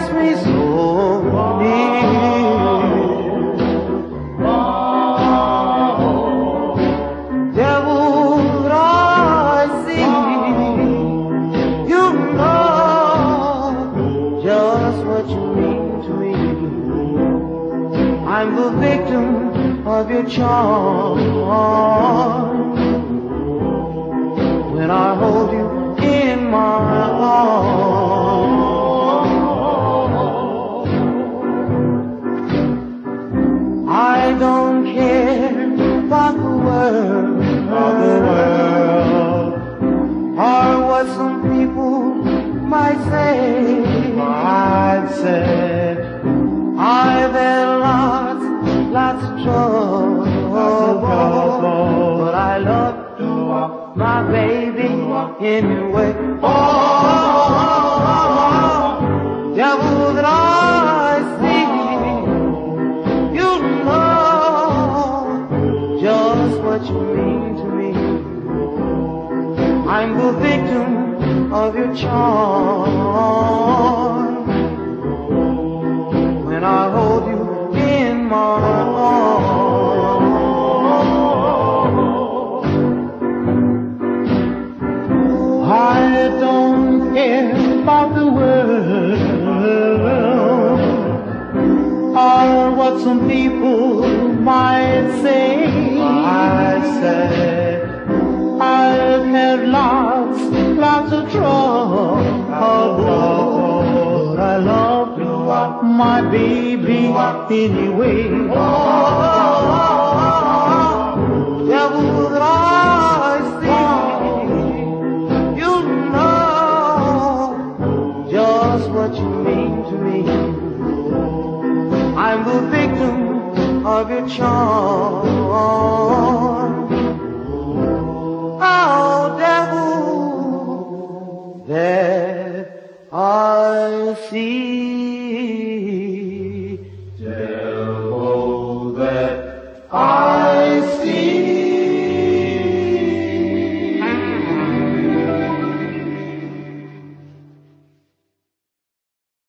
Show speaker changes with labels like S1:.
S1: press me so near. Devil, I see, you know just what you mean to me. I'm the victim of your charm. When I hold you in my arms, I don't care about the world, or what some people might say. I've had lots of trouble, but I love my baby anyway. Oh, devil that I see, you know just what you mean to me. I'm the victim of your charm. When I hold you in my arms, I don't care about the world, or what some people might say. I've had lots of trouble, but I love my baby anyway. Devil that I see, you know just what you mean to me. I'm the victim of your charm. Oh, devil that I see.